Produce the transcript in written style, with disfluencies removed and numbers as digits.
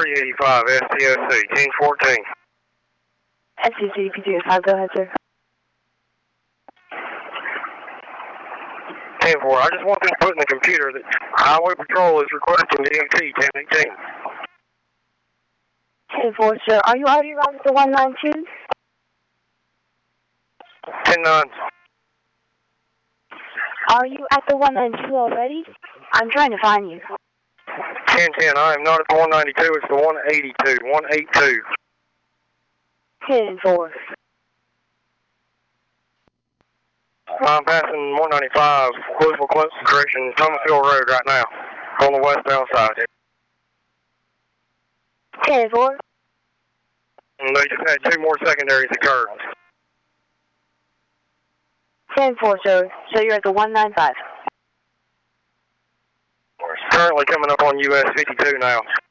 385 STOC, 1014. STC, 5, go ahead, sir. 10-4, I just want them to put in the computer that Highway Patrol is requesting DOT 1018. 10-4, sir. Are you already around the 192? 10-9. Are you at the 192 already? I'm trying to find you. 10-10, I am not at the 192, it's the 182, 182. 10-4. I'm passing 195, Louisville Clemson direction, Summerfield Road right now, on the westbound side. 10-4. And they just had 2 more secondaries occur. 10-4, sir. So you're at the 195. Currently coming up on US 52 now.